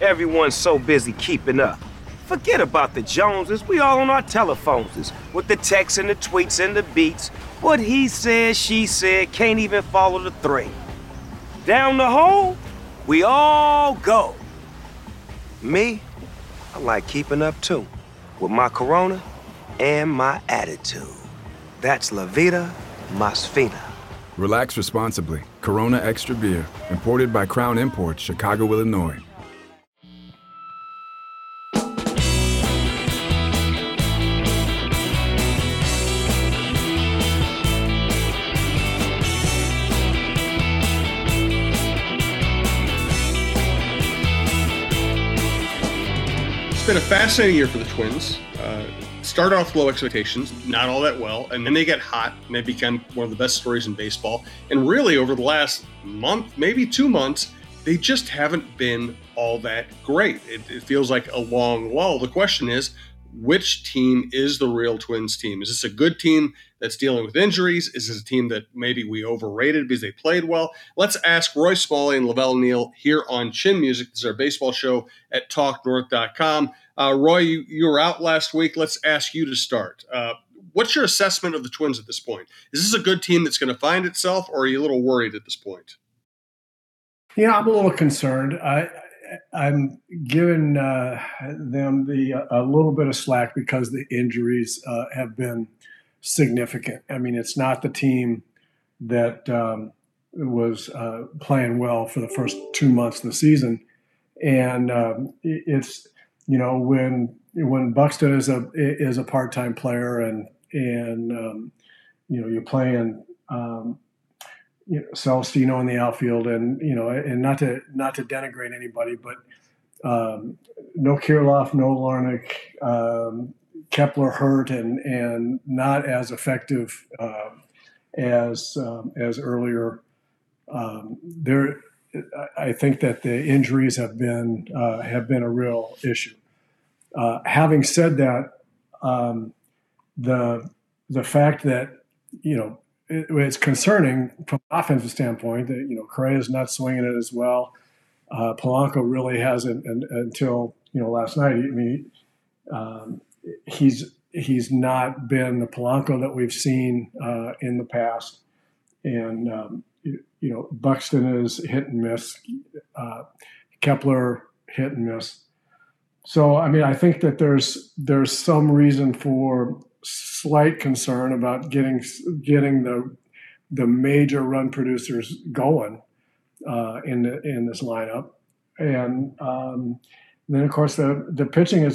Everyone's so busy keeping up. Forget about the Joneses, we all on our telephones with the texts and the tweets and the beats. What he said, she said, can't even follow the thread. Down the hole, we all go. Me, I like keeping up too, with my Corona and my attitude. That's La Vida Más Fina. Relax responsibly. Corona Extra Beer, imported by Crown Imports, Chicago, Illinois. It's been a fascinating year for the Twins. Started off low expectations, not all that well, and then they get hot and they become one of the best stories in baseball. And really, over the last month, maybe 2 months, they just haven't been all that great. It feels like a long lull. The question is, which team is the real Twins team? Is this a good team that's dealing with injuries? Is this a team that maybe we overrated because they played well? Let's ask Roy Smalley and Lavelle Neal here on Chin Music. This is our baseball show at TalkNorth.com. Roy, you were out last week. Let's ask you to start. What's your assessment of the Twins at this point? Is this a good team that's going to find itself, or are you a little worried at this point? Yeah, I'm a little concerned. I'm giving them a little bit of slack because the injuries have been significant. I mean, it's not the team that was playing well for the first 2 months of the season, and it's when Buxton is a part-time player and you're playing. Celestino in the outfield, and not to denigrate anybody, but no Kirilloff, no Larnach, Kepler hurt and not as effective as earlier. I think that the injuries have been a real issue. Having said that, the fact that it's concerning from an offensive standpoint that Correa is not swinging it as well. Polanco really hasn't until last night. I mean, he's not been the Polanco that we've seen in the past, and Buxton is hit and miss. Kepler hit and miss. So I mean, I think that there's some reason for slight concern about getting the major run producers going in this lineup, and then of course the pitching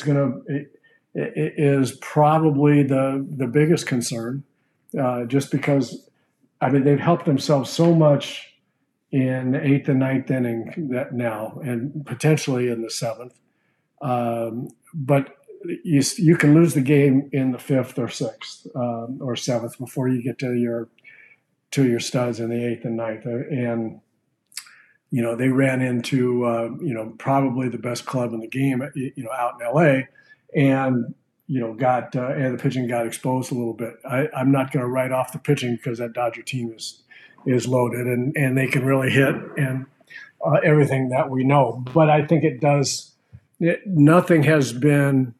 is probably the biggest concern, just because I mean they've helped themselves so much in the 8th and 9th inning that now, and potentially in the 7th, but. You can lose the game in the 5th or 6th or 7th before you get to your studs in the 8th and 9th. And they ran into probably the best club in the game out in LA, and got and the pitching got exposed a little bit. I'm not going to write off the pitching because that Dodger team is loaded and they can really hit and everything that we know. But I think it does. Nothing has been.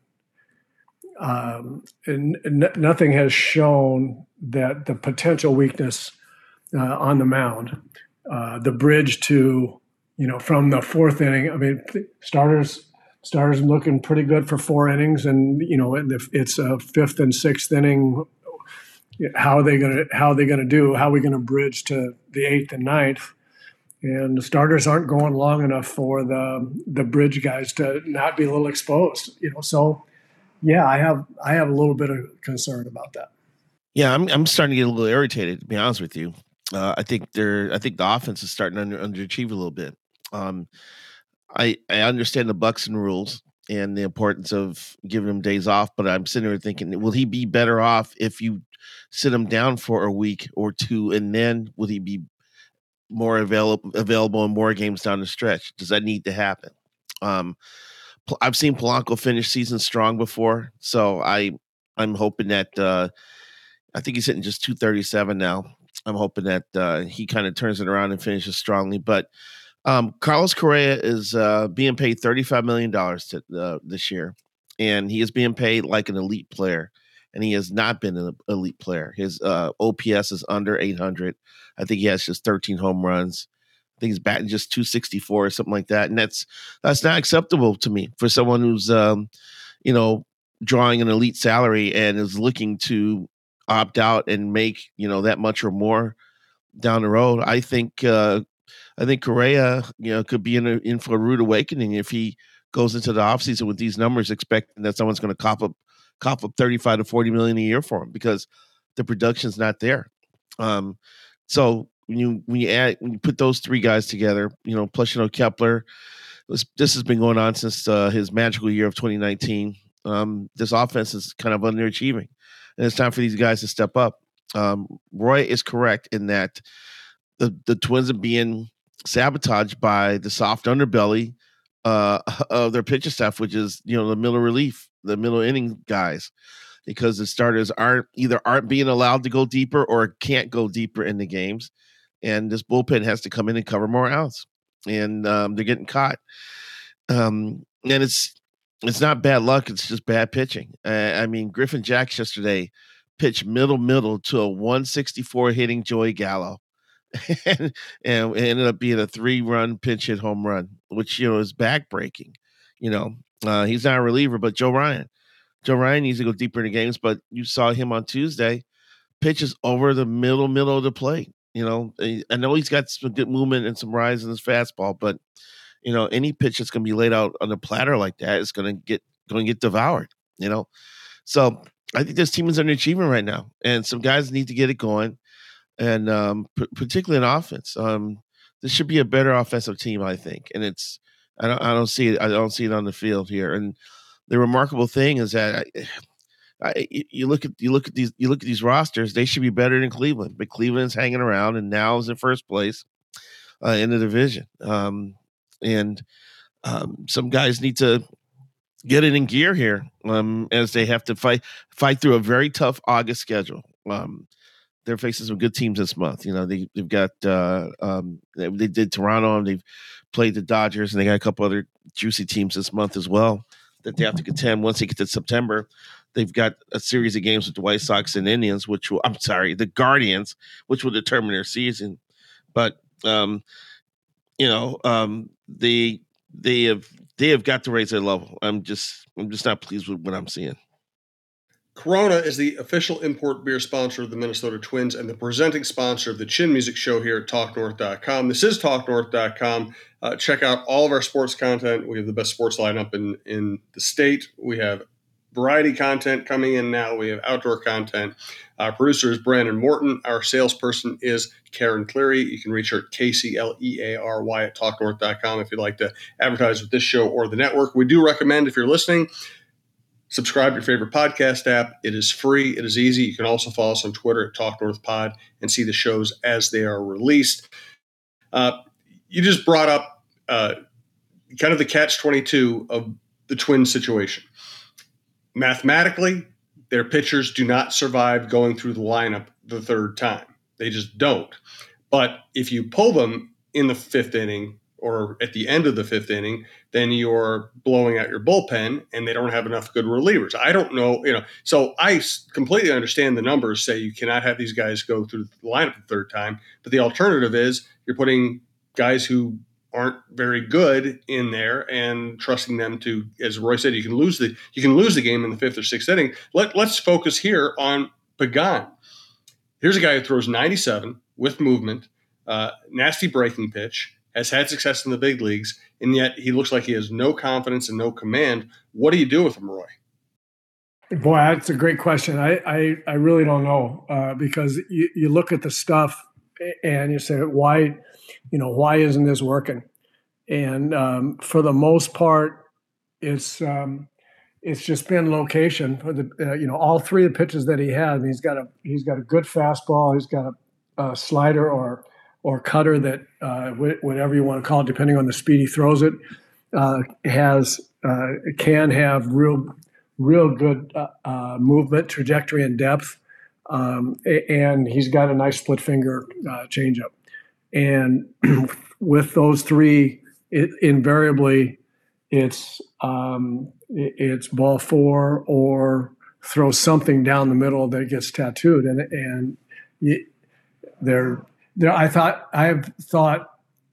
Nothing has shown that the potential weakness on the mound, the bridge to, from the 4th inning. I mean, starters looking pretty good for 4 innings, and it's a 5th and 6th inning. How are they gonna do? How are we gonna bridge to the 8th and 9th? And the starters aren't going long enough for the bridge guys to not be a little exposed. So. Yeah, I have a little bit of concern about that. Yeah, I'm starting to get a little irritated, to be honest with you. I think the offense is starting to underachieve a little bit. I understand the Buxton rules and the importance of giving him days off, but I'm sitting here thinking, will he be better off if you sit him down for a week or two, and then will he be more available in more games down the stretch? Does that need to happen? I've seen Polanco finish season strong before, so I'm hoping that I think he's hitting just 237 now. I'm hoping that he kind of turns it around and finishes strongly. But Carlos Correa is being paid $35 million this year, and he is being paid like an elite player, and he has not been an elite player. His OPS is under 800. I think he has just 13 home runs. I think he's batting just 264 or something like that, and that's not acceptable to me for someone who's drawing an elite salary and is looking to opt out and make that much or more down the road. I think Correa, could be in for a rude awakening if he goes into the offseason with these numbers, expecting that someone's going to cop up 35 to 40 million a year for him, because the production's not there. So when you put those three guys together, plus Kepler, this has been going on since his magical year of 2019. This offense is kind of underachieving, and it's time for these guys to step up. Roy is correct in that the Twins are being sabotaged by the soft underbelly of their pitcher staff, which is the middle relief, the middle inning guys, because the starters aren't being allowed to go deeper or can't go deeper in the games, and this bullpen has to come in and cover more outs, and they're getting caught. And it's not bad luck; it's just bad pitching. Griffin Jacks yesterday pitched middle to a 164 hitting Joey Gallo. and it ended up being a 3-run pinch hit home run, which is backbreaking. He's not a reliever, but Joe Ryan needs to go deeper into games. But you saw him on Tuesday, pitches over the middle of the plate. I know he's got some good movement and some rise in his fastball, but any pitch that's going to be laid out on a platter like that is going to get devoured. So I think this team is underachieving right now, and some guys need to get it going. And particularly in offense, this should be a better offensive team, I think. And I don't see it. I don't see it on the field here. And the remarkable thing is that you look at these rosters. They should be better than Cleveland, but Cleveland's hanging around and now is in first place in the division. Some guys need to get it in gear here as they have to fight through a very tough August schedule. They're facing some good teams this month. They've got they did Toronto, and they've played the Dodgers, and they got a couple other juicy teams this month as well that they have to contend. Once they get to September, they've got a series of games with the White Sox and Indians, the Guardians, which will determine their season. But they have got to raise their level. I'm just not pleased with what I'm seeing. Corona is the official import beer sponsor of the Minnesota Twins and the presenting sponsor of the Chin Music Show here at TalkNorth.com. This is TalkNorth.com. Check out all of our sports content. We have the best sports lineup in the state. We have variety content coming in now. We have outdoor content. Our producer is Brandon Morton. Our salesperson is Karen Cleary. You can reach her at KCLEARY at TalkNorth.com if you'd like to advertise with this show or the network. We do recommend, if you're listening, subscribe to your favorite podcast app. It is free. It is easy. You can also follow us on Twitter at TalkNorthPod and see the shows as they are released. You just brought up kind of the catch-22 of the Twins situation. Mathematically, their pitchers do not survive going through the lineup the third time. They just don't. But if you pull them in the fifth inning or at the end of the fifth inning, then you're blowing out your bullpen and they don't have enough good relievers. I don't know, so I completely understand the numbers say you cannot have these guys go through the lineup the third time, but the alternative is you're putting guys who aren't very good in there and trusting them to, as Roy said, you can lose the game in the fifth or sixth inning. Let's focus here on Pagan. Here's a guy who throws 97 with movement, nasty breaking pitch, has had success in the big leagues, and yet he looks like he has no confidence and no command. What do you do with him, Roy? Boy, that's a great question. I really don't know because you look at the stuff and you say, why isn't this working? And for the most part, it's just been location. For the all three of the pitches that he had, he's got a good fastball. He's got a slider or cutter that whatever you want to call it, depending on the speed he throws it, can have real good movement, trajectory, and depth. And he's got a nice split finger changeup. And with those three, invariably it's ball four or throw something down the middle that gets tattooed, and I have thought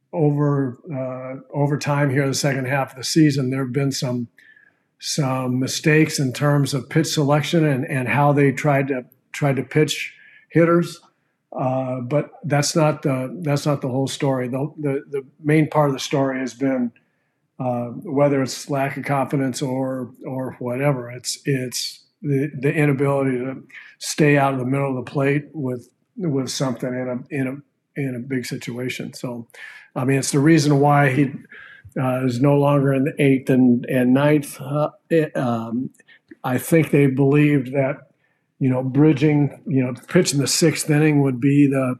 over time here, the second half of the season, there have been some mistakes in terms of pitch selection and how they tried to pitch hitters. But that's not the whole story. The main part of the story has been whether it's lack of confidence or whatever. It's the inability to stay out of the middle of the plate with something in a big situation. So, I mean, it's the reason why he is no longer in the 8th and 9th. I think they believed that, bridging, pitching the 6th inning would be the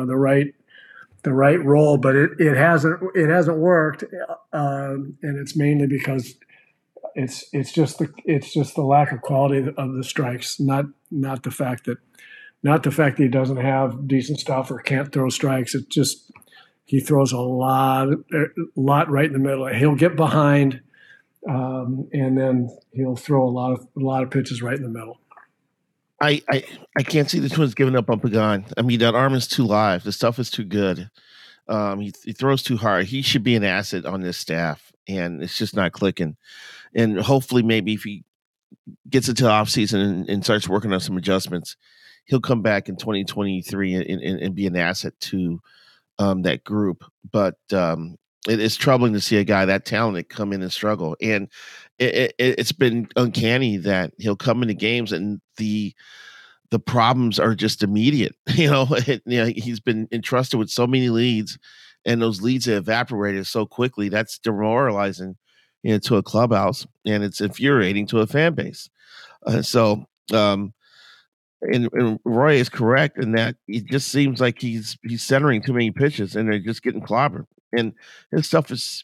right role, but it hasn't worked, and it's mainly because it's just the lack of quality of the strikes, not the fact that he doesn't have decent stuff or can't throw strikes. It's just he throws a lot right in the middle. He'll get behind, and then he'll throw a lot of pitches right in the middle. I can't see the Twins giving up on Pagan. I mean, that arm is too live. The stuff is too good. He throws too hard. He should be an asset on this staff, and it's just not clicking. And hopefully, maybe if he gets into the offseason and starts working on some adjustments, he'll come back in 2023 and be an asset to that group. But it's troubling to see a guy that talented come in and struggle. And it's been uncanny that he'll come into games and the problems are just immediate. He's been entrusted with so many leads, and those leads have evaporated so quickly. That's demoralizing, to a clubhouse, and it's infuriating to a fan base. And Roy is correct in that it just seems like he's centering too many pitches, and they're just getting clobbered. And his stuff is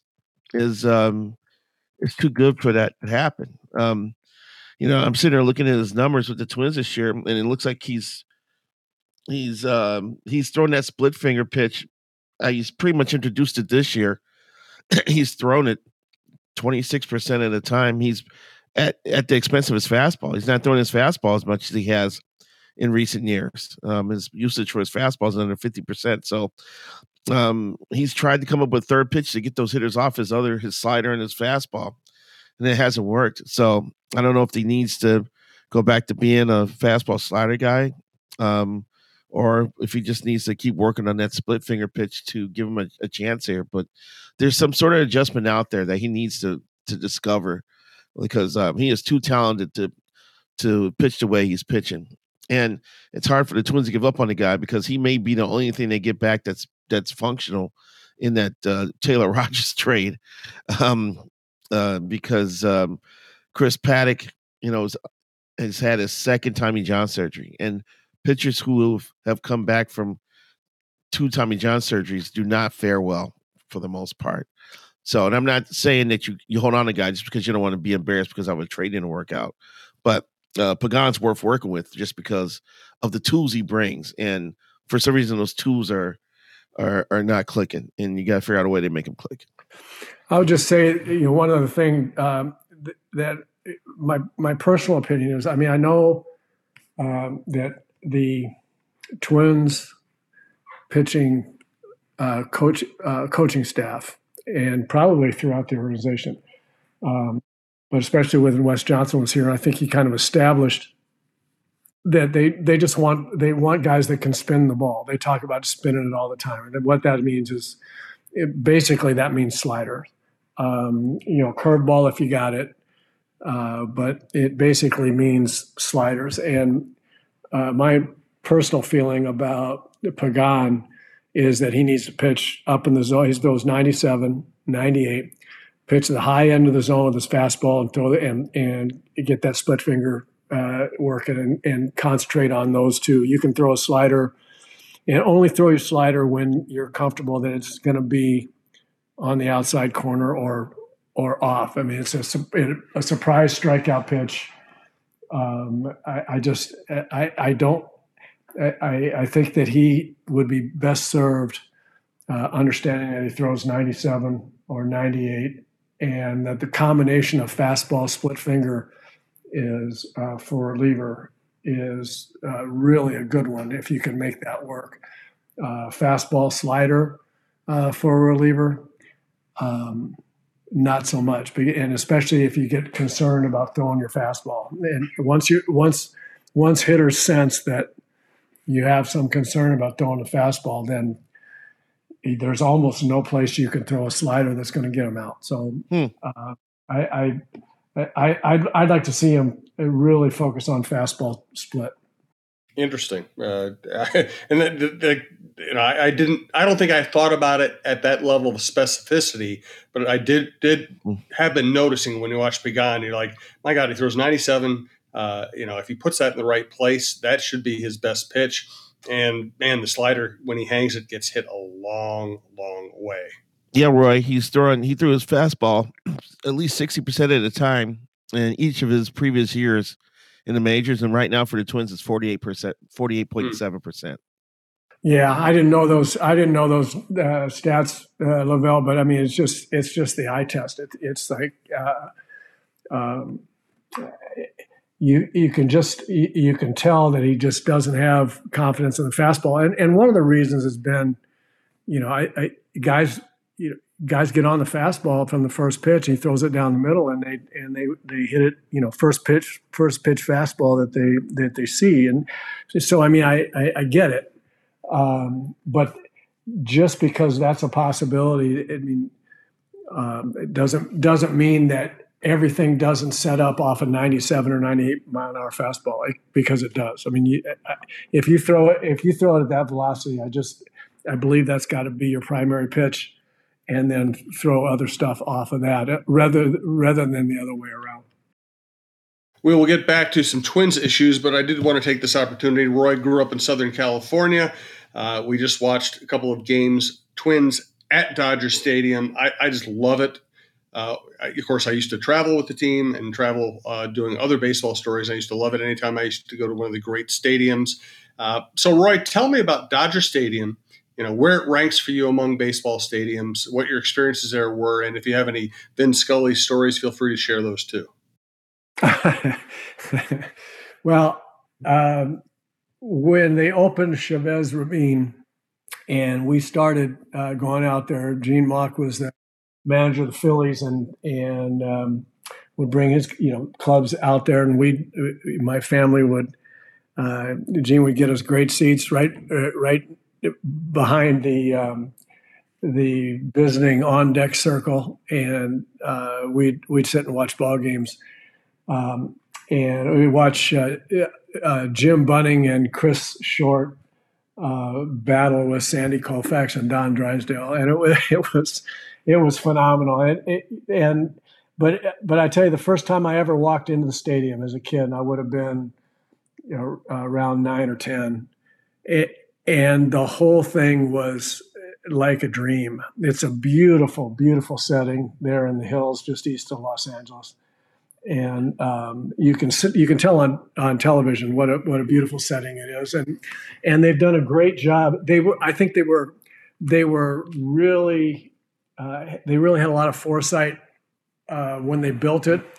too good for that to happen. I'm sitting there looking at his numbers with the Twins this year, and it looks like he's thrown that split finger pitch. He's pretty much introduced it this year. He's thrown it 26% of the time. He's at the expense of his fastball. He's not throwing his fastball as much as he has in recent years. His usage for his fastball is under 50%. So he's tried to come up with third pitch to get those hitters off his slider and his fastball, and it hasn't worked. So I don't know if he needs to go back to being a fastball slider guy, or if he just needs to keep working on that split finger pitch to give him a chance here. But there's some sort of adjustment out there that he needs to discover, because he is too talented to pitch the way he's pitching. And it's hard for the Twins to give up on the guy, because he may be the only thing they get back that's functional in that Taylor Rogers trade. Because Chris Paddock, has had his second Tommy John surgery, and pitchers who have come back from 2 Tommy John surgeries do not fare well for the most part. So, and I'm not saying that you hold on to a guy just because you don't want to be embarrassed because I would trade in a workout, but Pagan's worth working with just because of the tools he brings. And for some reason, those tools are not clicking, and you got to figure out a way to make them click. I would just say, one other thing that my personal opinion is, I mean, I know that the Twins pitching coaching staff, and probably throughout the organization, but especially when Wes Johnson was here, I think he kind of established that they want guys that can spin the ball. They talk about spinning it all the time, and what that means is basically that means slider, curveball if you got it, but it basically means sliders. And my personal feeling about Pagan is that he needs to pitch up in the zone. He throws 97, 98, pitch the high end of the zone with his fastball and throw and get that split finger working and concentrate on those two. You can throw a slider, and only throw your slider when you're comfortable that it's going to be on the outside corner or off. I mean, it's a surprise strikeout pitch. I think that he would be best served understanding that he throws 97 or 98, and that the combination of fastball, split finger is for a reliever is really a good one if you can make that work. Fastball, slider for a reliever, not so much, and especially if you get concerned about throwing your fastball. And once hitters sense that you have some concern about throwing the fastball, then there's almost no place you can throw a slider that's going to get them out. So I'd like to see him really focus on fastball split. Interesting. And I don't think I thought about it at that level of specificity, but I did have been noticing when you watch Pagan, you're like, my God, he throws 97. If he puts that in the right place, that should be his best pitch. And man, the slider, when he hangs it, gets hit a long, long way. Yeah, Roy, he threw his fastball at least 60% at a time in each of his previous years in the majors, and right now for the Twins it's 48.7%. Yeah, I didn't know those stats, Lavelle, but I mean it's just the eye test. It's like you can tell that he just doesn't have confidence in the fastball, and one of the reasons has been, guys get on the fastball from the first pitch, and he throws it down the middle, and they hit it, first pitch fastball that they see, and so I mean I get it, but just because that's a possibility, it doesn't mean that everything doesn't set up off a 97 or 98 mile an hour fastball, because it does. I mean, if you throw it at that velocity, I believe that's got to be your primary pitch, and then throw other stuff off of that rather than the other way around. We will get back to some Twins issues, but I did want to take this opportunity. Roy grew up in Southern California. We just watched a couple of games, Twins at Dodger Stadium. I just love it. Of course, I used to travel with the team and travel doing other baseball stories. I used to love it anytime I used to go to one of the great stadiums. So, Roy, tell me about Dodger Stadium, where it ranks for you among baseball stadiums, what your experiences there were, and if you have any Vin Scully stories, feel free to share those too. Well, when they opened Chavez Ravine and we started going out there, Gene Mauch was the manager of the Phillies and would bring his clubs out there, and my family would Gene would get us great seats right behind the visiting on deck circle, and we'd sit and watch ball games, and we'd watch Jim Bunning and Chris Short battle with Sandy Koufax and Don Drysdale, and it was phenomenal. But I tell you, the first time I ever walked into the stadium as a kid, I would have been around 9 or 10, and the whole thing was like a dream. It's a beautiful, beautiful setting there in the hills just east of Los Angeles, and you can tell on television what a beautiful setting it is, and they've done a great job. I think they were really they really had a lot of foresight when they built it.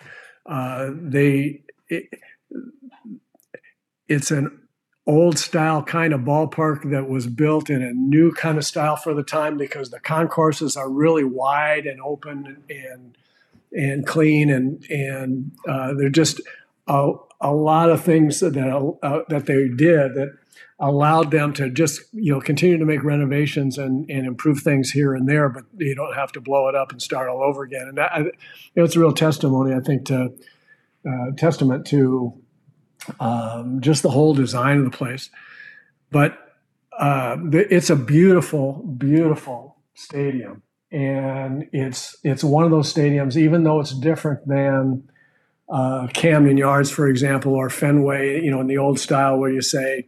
It's an old style kind of ballpark that was built in a new kind of style for the time, because the concourses are really wide and open and clean, and they're just a lot of things that they did that allowed them to just continue to make renovations and improve things here and there, but you don't have to blow it up and start all over again. And that, it's a real testimony, I think, testament to just the whole design of the place. But it's a beautiful, beautiful stadium, and it's one of those stadiums, even though it's different than Camden Yards, for example, or Fenway, in the old style where you say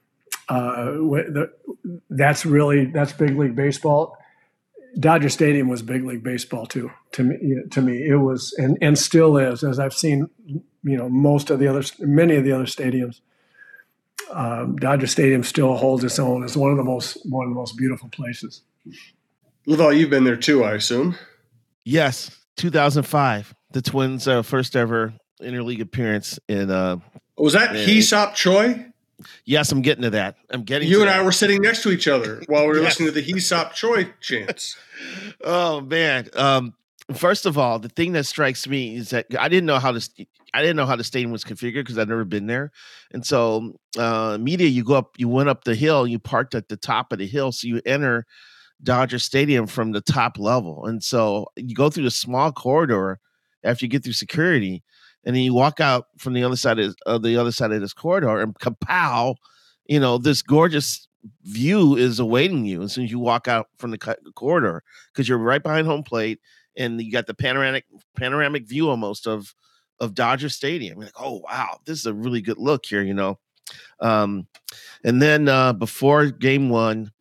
that's big league baseball. Dodger Stadium was big league baseball too. To me, it was and still is, as I've seen, many of the other stadiums. Dodger Stadium still holds its own as one of the most beautiful places. Lavelle, you've been there too, I assume. Yes, 2005, the Twins' first ever interleague appearance in. Was that Hee-Sop Choi? Yes, I'm getting to that. You and I were sitting next to each other while we were Yes. listening to the Hee-Sop Choi chants. Oh man! First of all, the thing that strikes me is that I didn't know how the stadium was configured because I'd never been there, and so media, you went up the hill, you parked at the top of the hill, so you enter Dodger Stadium from the top level, and so you go through the small corridor after you get through security, and then you walk out from the other side of this corridor, and kapow, this gorgeous view is awaiting you as soon as you walk out from the corridor because you're right behind home plate, and you got the panoramic view almost of Dodger Stadium. You're like, oh wow, this is a really good look here, and then before game one.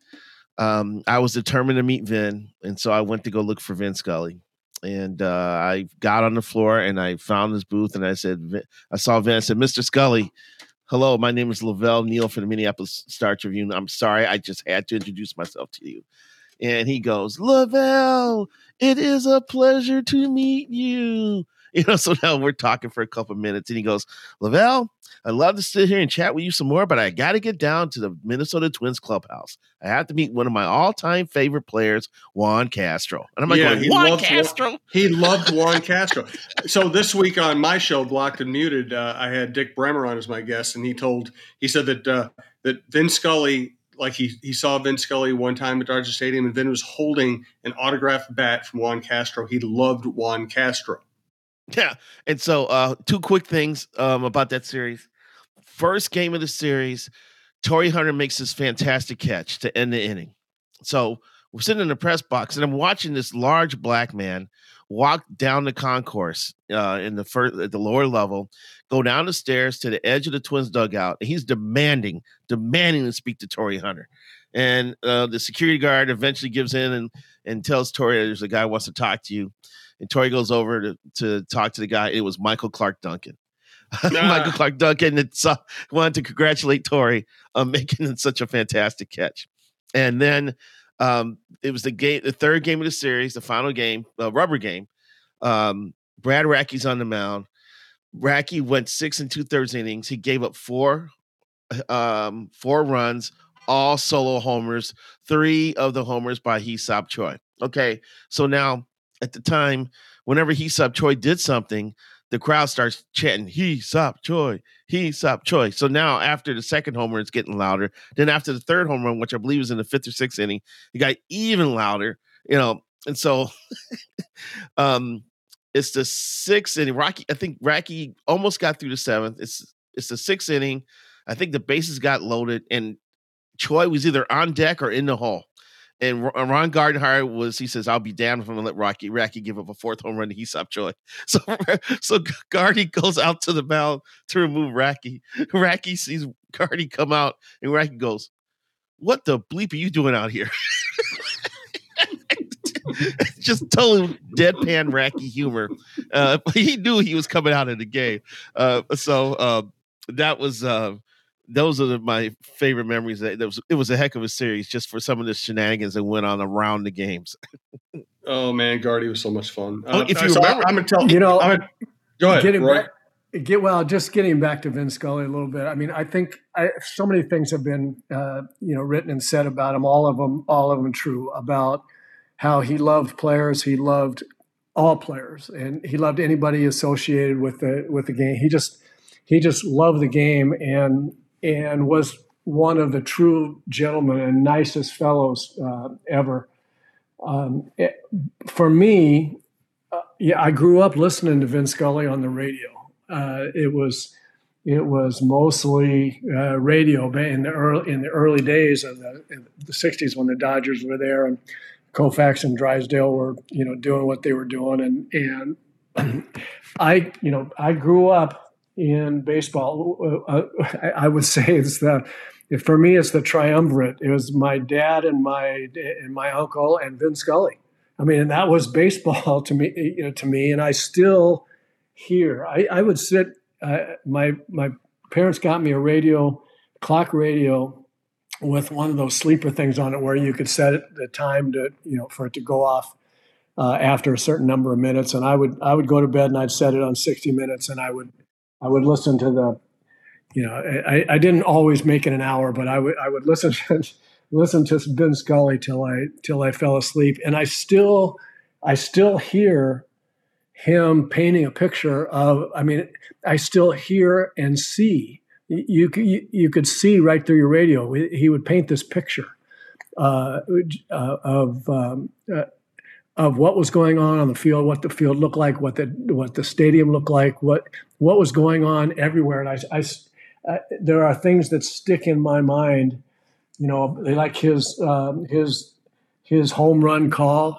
I was determined to meet Vin, and so I went to go look for Vin Scully. And I got on the floor and I found his booth, and I saw Vin. I said, "Mr. Scully, hello, my name is Lavelle Neal for the Minneapolis Star Tribune. I'm sorry, I just had to introduce myself to you." And he goes, "Lavelle, it is a pleasure to meet you." So now we're talking for a couple of minutes, and he goes, "Lavelle, I'd love to sit here and chat with you some more, but I got to get down to the Minnesota Twins clubhouse. I have to meet one of my all-time favorite players, Juan Castro." And I'm like, Juan Castro? He loved Juan Castro. So this week on my show, Blocked and Muted, I had Dick Bremer on as my guest, and he said that Vin Scully, like he saw Vin Scully one time at Dodger Stadium, and Vin was holding an autographed bat from Juan Castro. He loved Juan Castro. Yeah. And so 2 quick things about that series. First game of the series, Torii Hunter makes this fantastic catch to end the inning. So we're sitting in the press box, and I'm watching this large black man walk down the concourse at the lower level, go down the stairs to the edge of the Twins dugout, and he's demanding to speak to Torii Hunter. And the security guard eventually gives in and tells Torii, "There's a guy who wants to talk to you." And Torii goes over to talk to the guy. It was Michael Clark Duncan. Michael Clark Duncan wanted to congratulate Torii on making such a fantastic catch. And then it was the third game of the series, the final game, rubber game. Brad Radke's on the mound. Radke went 6 2/3 innings. He gave up 4 runs, all solo homers, 3 of the homers by Hee-Sop Choi. Okay, so now at the time, whenever Hee-Sop Choi did something, the crowd starts chanting, "Hee-Sop Choi, Hee-Sop Choi." So now after the second homer, it's getting louder. Then after the third home run, which I believe was in the 5th or 6th inning, it got even louder, And so it's the 6th inning. I think Radke almost got through the 7th. It's the 6th inning. I think the bases got loaded, and Choi was either on deck or in the hole. And Ron Gardenhire he says, "I'll be damned if I'm going to let Radke give up a 4th home run to Hee-Sop Choi." So Gardy goes out to the mound to remove Radke. Radke sees Gardy come out, and Radke goes, "What the bleep are you doing out here?" Just total deadpan Radke humor. But he knew he was coming out of the game. So that was... those are my favorite memories. It was a heck of a series just for some of the shenanigans that went on around the games. Oh man, Gardy was so much fun. If you remember, I'm going to tell go ahead, Roy. Just getting back to Vin Scully a little bit. I mean, I think so many things have been written and said about him. All of them true, about how he loved players. He loved all players, and he loved anybody associated with the game. He just loved the game and was one of the true gentlemen and nicest fellows ever. For me, I grew up listening to Vin Scully on the radio. It was mostly radio in the early days of the 60s when the Dodgers were there and Koufax and Drysdale were doing what they were doing, and I grew up in baseball. I would say for me it's the triumvirate. It was my dad and my uncle and Vin Scully. I mean, and that was baseball to me, and I still hear. I would sit. My parents got me a clock radio with one of those sleeper things on it where you could set it, the time to, for it to go off after a certain number of minutes. And I would go to bed and I'd set it on 60 minutes, and I would listen to the, I didn't always make it an hour, but I would listen to Vin Scully till I fell asleep. And I still hear him painting a picture of, I still hear and see. You could see right through your radio. He would paint this picture of what was going on the field, what the field looked like, what the stadium looked like, what was going on everywhere. And there are things that stick in my mind. Like his home run call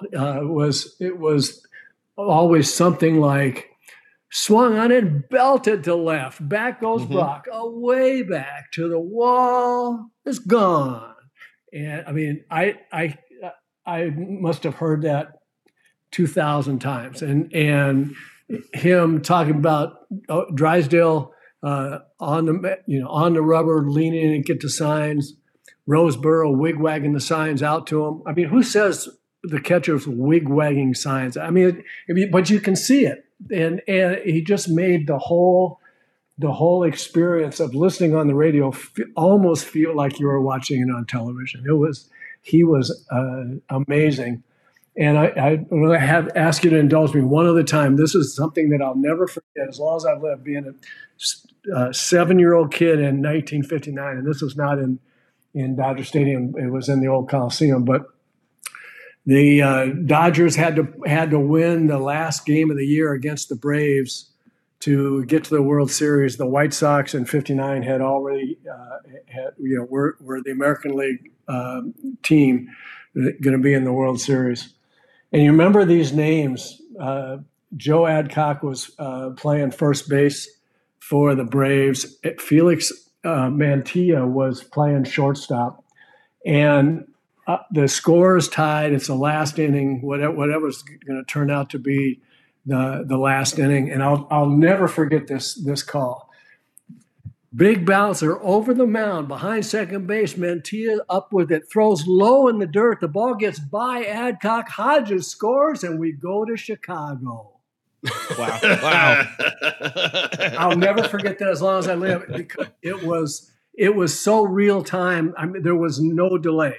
was always something like, swung on it, belted to left. Back goes Brock, away back to the wall. It's gone. And I must have heard that 2,000 times. And him talking about Drysdale on the rubber, leaning in and get the signs. Roseboro wig-wagging the signs out to him. Who says the catcher's wig-wagging signs? But you can see it. And he just made the whole experience of listening on the radio almost feel like you were watching it on television. He was amazing. And I have asked you to indulge me one other time. This is something that I'll never forget as long as I've lived, being a 7-year-old kid in 1959. And this was not in Dodger Stadium. It was in the old Coliseum. But the Dodgers had to win the last game of the year against the Braves to get to the World Series. The White Sox in '59 had already were the American League team going to be in the World Series. And you remember these names. Joe Adcock was playing first base for the Braves. Felix Mantilla was playing shortstop, and the score is tied. It's the last inning, whatever's going to turn out to be the last inning. And I'll never forget this call. Big bouncer over the mound behind second base. Mantilla up with it, throws low in the dirt. The ball gets by Adcock. Hodges scores, and we go to Chicago. Wow. I'll never forget that as long as I live, because it was so real time. There was no delay.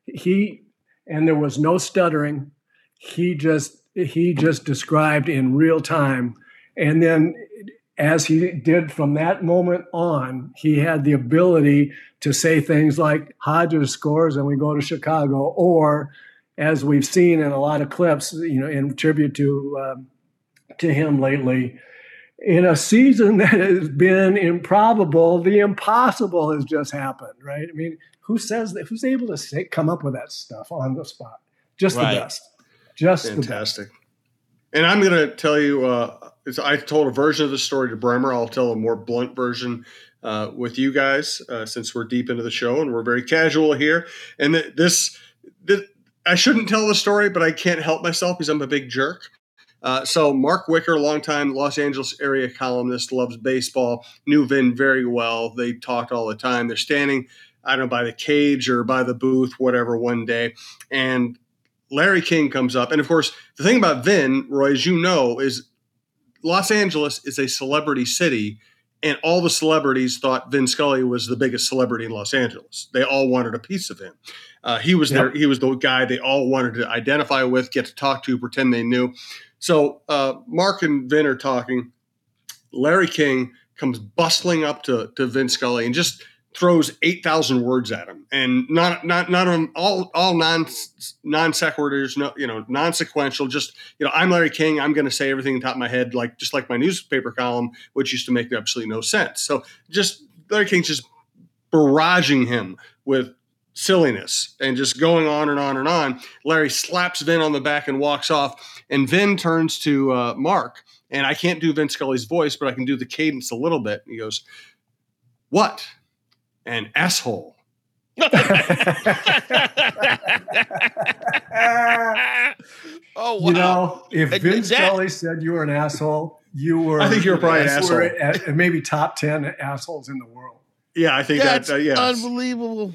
And there was no stuttering. He just described in real time. And then as he did from that moment on, he had the ability to say things like Hodges scores and we go to Chicago, or as we've seen in a lot of clips, in tribute to him lately, in a season that has been improbable, the impossible has just happened, right? Who says that? Who's able to come up with that stuff on the spot? Just right. The best. Just fantastic. The best. And I'm going to tell you, I told a version of the story to Bremer. I'll tell a more blunt version with you guys, since we're deep into the show and we're very casual here. And this I shouldn't tell the story, but I can't help myself because I'm a big jerk. So Mark Wicker, longtime Los Angeles area columnist, loves baseball, knew Vin very well. They talked all the time. They're standing, I don't know, by the cage or by the booth, whatever, one day. And Larry King comes up. And, of course, the thing about Vin, Roy, as you know, is Los Angeles is a celebrity city, and all the celebrities thought Vin Scully was the biggest celebrity in Los Angeles. They all wanted a piece of him. He was there. He was the guy they all wanted to identify with, get to talk to, pretend they knew. So Mark and Vin are talking. Larry King comes bustling up to Vin Scully and just throws 8,000 words at him, and not all non sequiturs, non sequential. Just I'm Larry King. I'm going to say everything on top of my head, just like my newspaper column, which used to make absolutely no sense. So just Larry King's just barraging him with silliness and just going on and on and on. Larry slaps Vin on the back and walks off, and Vin turns to Mark, and I can't do Vin Scully's voice, but I can do the cadence a little bit. He goes, "What? An asshole." Oh, wow. If Vin Scully said you were an asshole, you were. I think you were probably an asshole. Maybe top 10 assholes in the world. Yeah, I think That's yes. unbelievable.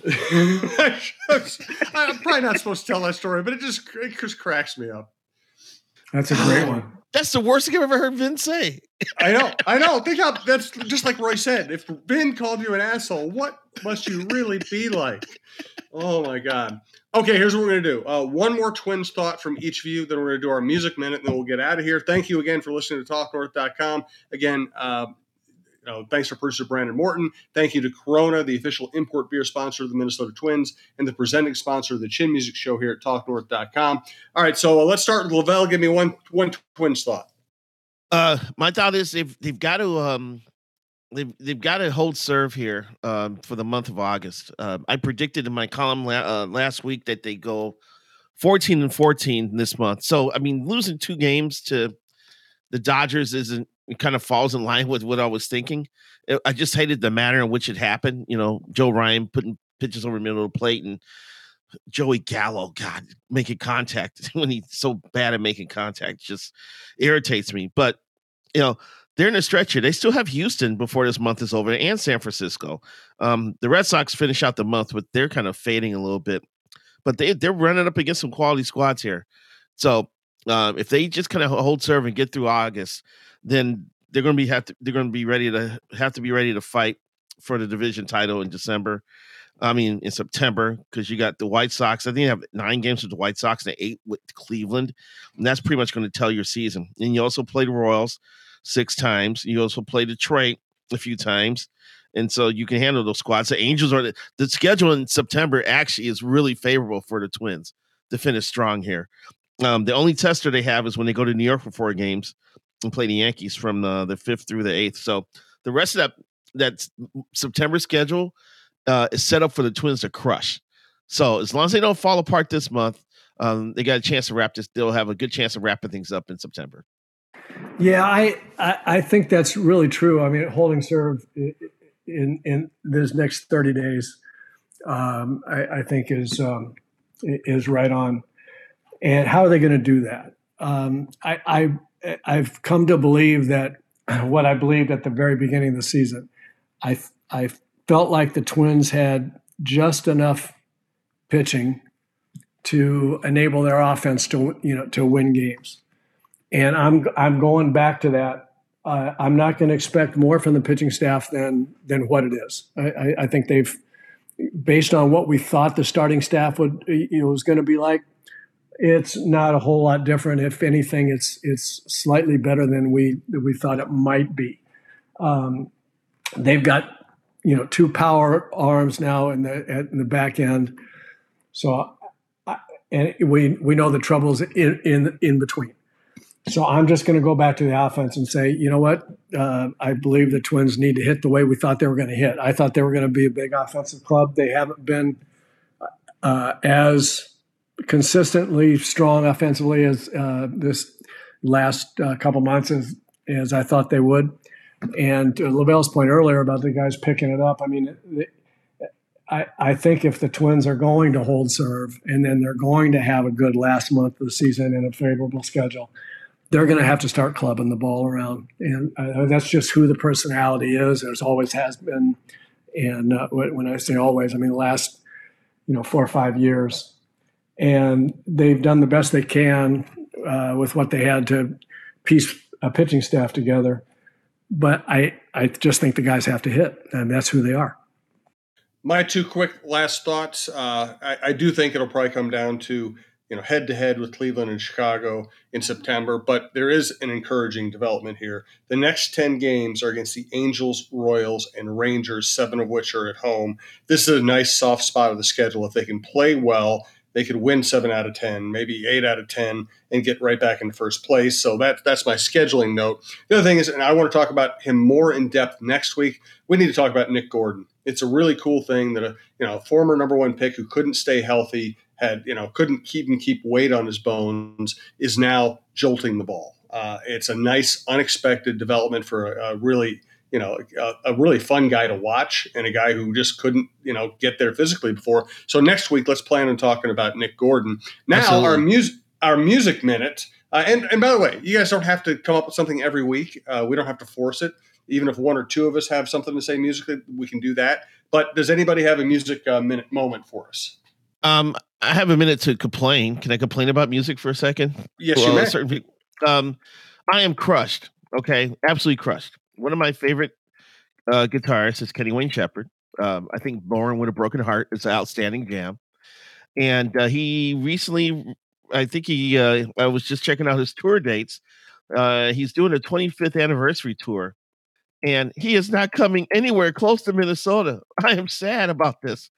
I'm probably not supposed to tell that story, but it just cracks me up. That's a great one. That's the worst thing I've ever heard Vin say. I know. Think how that's just like Roy said. If Vin called you an asshole, what must you really be like? Oh my God. Okay, here's what we're gonna do. One more Twins thought from each of you. Then we're gonna do our music minute, and then we'll get out of here. Thank you again for listening to TalkNorth.com. Again, thanks for producer Brandon Morton. Thank you to Corona, the official import beer sponsor of the Minnesota Twins and the presenting sponsor of the Chin Music Show here at TalkNorth.com. All right, so let's start with Lavelle. Give me one Twins thought. My thought is they've got to they've got to hold serve here for the month of August. I predicted in my column last week that they go 14-14 this month. So I mean, losing 2 games to the Dodgers it kind of falls in line with what I was thinking. I just hated the manner in which it happened. You know, Joe Ryan putting pitches over the middle of the plate and Joey Gallo, God, making contact when he's so bad at making contact just irritates me. But, you know, they're in a stretch here. They still have Houston before this month is over and San Francisco. The Red Sox finish out the month, but they're kind of fading a little bit. But they're running up against some quality squads here. So if they just kind of hold serve and get through August, then they're going to be ready to fight for the division title in December. I mean, in September, because you got the White Sox. I think you have 9 games with the White Sox and 8 with Cleveland. And that's pretty much going to tell your season. And you also play the Royals 6 times. You also play Detroit a few times. And so you can handle those squads. The Angels are the schedule in September actually is really favorable for the Twins to finish strong here. The only tester they have is when they go to New York for 4 games and play the Yankees from the 5th through the 8th. So the rest of that September schedule is set up for the Twins to crush. So as long as they don't fall apart this month, they got a chance to wrap this. They'll have a good chance of wrapping things up in September. Yeah, I think that's really true. I mean, holding serve in this next 30 days, I think is right on. And how are they going to do that? I've come to believe that what I believed at the very beginning of the season, I felt like the Twins had just enough pitching to enable their offense to win games. And I'm going back to that. I'm not going to expect more from the pitching staff than what it is. I think they've, based on what we thought the starting staff was going to be like, it's not a whole lot different. If anything, it's slightly better than we thought it might be. They've got 2 power arms now in the back end. So, and we know the troubles in between. So I'm just going to go back to the offense and say, you know what? I believe the Twins need to hit the way we thought they were going to hit. I thought they were going to be a big offensive club. They haven't been as consistently strong offensively as this last couple months as I thought they would. And to Lavelle's point earlier about the guys picking it up, I mean, I think if the Twins are going to hold serve and then they're going to have a good last month of the season and a favorable schedule, they're going to have to start clubbing the ball around. And that's just who the personality is. There's always has been. And when I say always, I mean the last 4 or 5 years. And they've done the best they can with what they had to piece a pitching staff together. But I just think the guys have to hit, and that's who they are. My 2 quick last thoughts. I do think it'll probably come down to head-to-head with Cleveland and Chicago in September, but there is an encouraging development here. The next 10 games are against the Angels, Royals, and Rangers, 7 of which are at home. This is a nice soft spot of the schedule. If they can play well, they could win 7 out of 10, maybe 8 out of 10, and get right back in first place. So that's my scheduling note. The other thing is, and I want to talk about him more in depth next week, we need to talk about Nick Gordon. It's a really cool thing that a former number 1 pick who couldn't stay healthy, couldn't keep weight on his bones, is now jolting the ball. It's a nice, unexpected development for a really fun guy to watch and a guy who just couldn't, get there physically before. So next week, let's plan on talking about Nick Gordon. Now, our music minute, And by the way, you guys don't have to come up with something every week. We don't have to force it. Even if one or two of us have something to say musically, we can do that. But does anybody have a music minute moment for us? I have a minute to complain. Can I complain about music for a second? Yes, you may. Certain people. I am crushed. Okay, absolutely crushed. One of my favorite guitarists is Kenny Wayne Shepherd. I think Born with a Broken Heart is an outstanding jam. And he recently, I was just checking out his tour dates. He's doing a 25th anniversary tour, and he is not coming anywhere close to Minnesota. I am sad about this.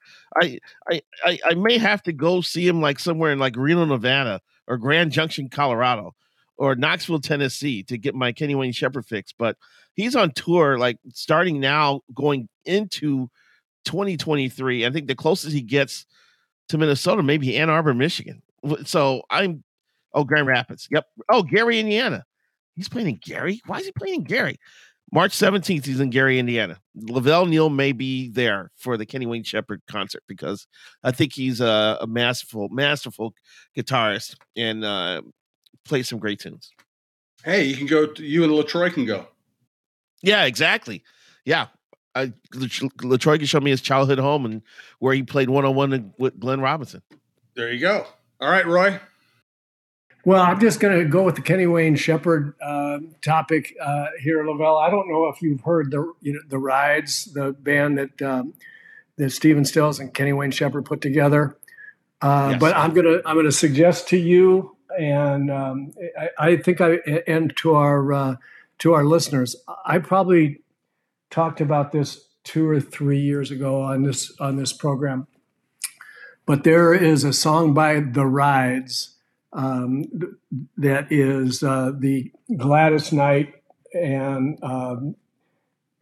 I may have to go see him like somewhere in like Reno, Nevada, or Grand Junction, Colorado, or Knoxville, Tennessee, to get my Kenny Wayne Shepherd fix. But he's on tour like starting now, going into 2023. I think the closest he gets to Minnesota, maybe Ann Arbor, Michigan. So Grand Rapids. Yep. Oh, Gary, Indiana. He's playing in Gary. Why is he playing in Gary? March 17th, he's in Gary, Indiana. Lavelle Neal may be there for the Kenny Wayne Shepherd concert because I think he's a masterful guitarist and plays some great tunes. Hey, you can go. You and LaTroy can go. Yeah, exactly. Yeah. LaTroy can show me his childhood home and where he played one-on-one with Glenn Robinson. There you go. All right, Roy. Well, I'm just going to go with the Kenny Wayne Shepherd topic here, Lavelle. I don't know if you've heard the Rides, the band that Stephen Stills and Kenny Wayne Shepherd put together. Yes. But I'm gonna suggest to you, and I think and to our listeners, I probably talked about this 2 or 3 years ago on this program. But there is a song by the Rides that is the Gladys Knight and I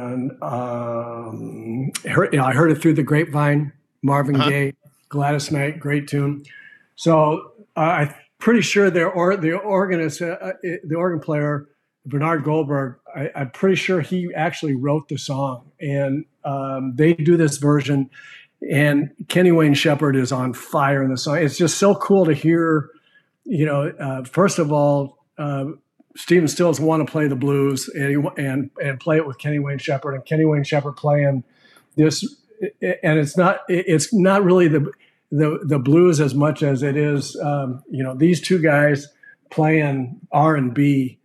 heard it through the grapevine. Marvin Gaye, Gladys Knight, great tune. So I'm pretty sure the organist, the organ player, Bernard Goldberg, I'm pretty sure he actually wrote the song, and they do this version. And Kenny Wayne Shepherd is on fire in the song. It's just so cool to hear. First of all, Stephen Stills want to play the blues and play it with Kenny Wayne Shepherd, and Kenny Wayne Shepherd playing this. And it's not really the blues as much as it is. These two guys playing R&B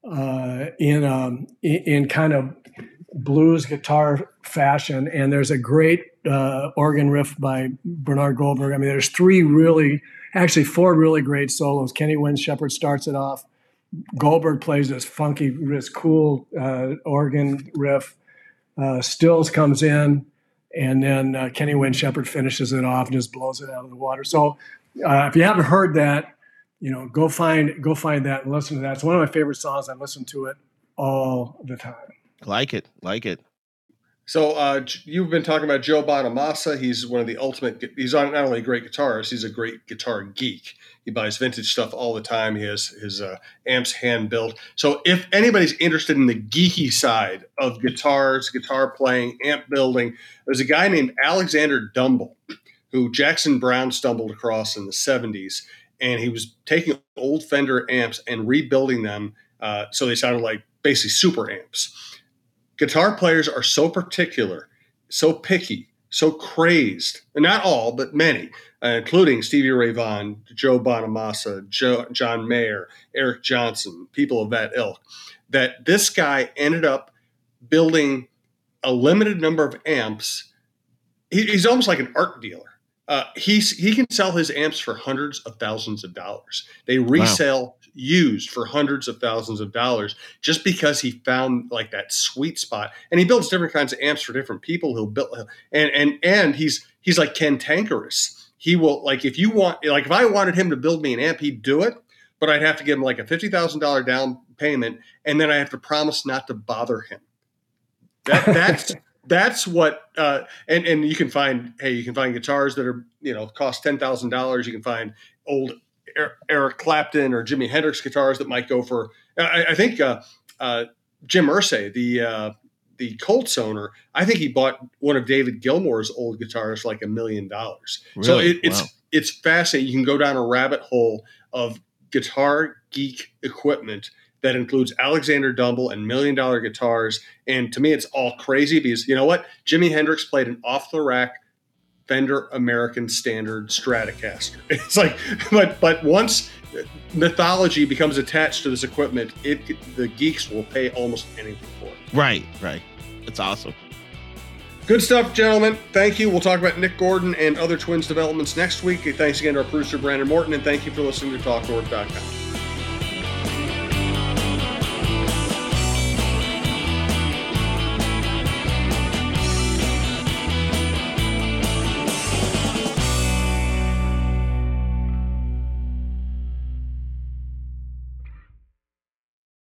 in kind of blues guitar fashion, and there's a great organ riff by Bernard Goldberg. I mean, there's four really great solos. Kenny Wayne Shepherd starts it off. Goldberg plays this funky, this cool organ riff. Stills comes in, and then Kenny Wayne Shepherd finishes it off and just blows it out of the water. So if you haven't heard that, go find that and listen to that. It's one of my favorite songs. I listen to it all the time. Like it. So you've been talking about Joe Bonamassa. He's one of the ultimate. He's not only a great guitarist, he's a great guitar geek. He buys vintage stuff all the time. He has his amps hand built. So if anybody's interested in the geeky side of guitars, guitar playing, amp building, there's a guy named Alexander Dumble who Jackson Browne stumbled across in the 70s. And he was taking old Fender amps and rebuilding them so they sounded like basically super amps. Guitar players are so particular, so picky, so crazed, and not all, but many, including Stevie Ray Vaughan, Joe Bonamassa, John Mayer, Eric Johnson, people of that ilk, that this guy ended up building a limited number of amps. He's almost like an art dealer. He can sell his amps for hundreds of thousands of dollars. They resell used for hundreds of thousands of dollars just because he found like that sweet spot. And he builds different kinds of amps for different people. He'll build and he's like cantankerous. He will, like, if I wanted him to build me an amp, he'd do it, but I'd have to give him like a $50,000 down payment, and then I have to promise not to bother him. That's what, and you can find guitars that are, cost $10,000. You can find old Eric Clapton or Jimi Hendrix guitars that might go for, I think Jim Irsay, the Colts owner, I think he bought one of David Gilmour's old guitars for like $1 million. Really? So it's fascinating. You can go down a rabbit hole of guitar geek equipment that includes Alexander Dumble and $1 million guitars. And to me, it's all crazy because you know what? Jimi Hendrix played an off-the-rack Fender American Standard Stratocaster. It's like, but once mythology becomes attached to this equipment, the geeks will pay almost anything for it. Right. It's awesome. Good stuff, gentlemen. Thank you. We'll talk about Nick Gordon and other Twins developments next week. Thanks again to our producer, Brandon Morton, and thank you for listening to TalkNorth.com.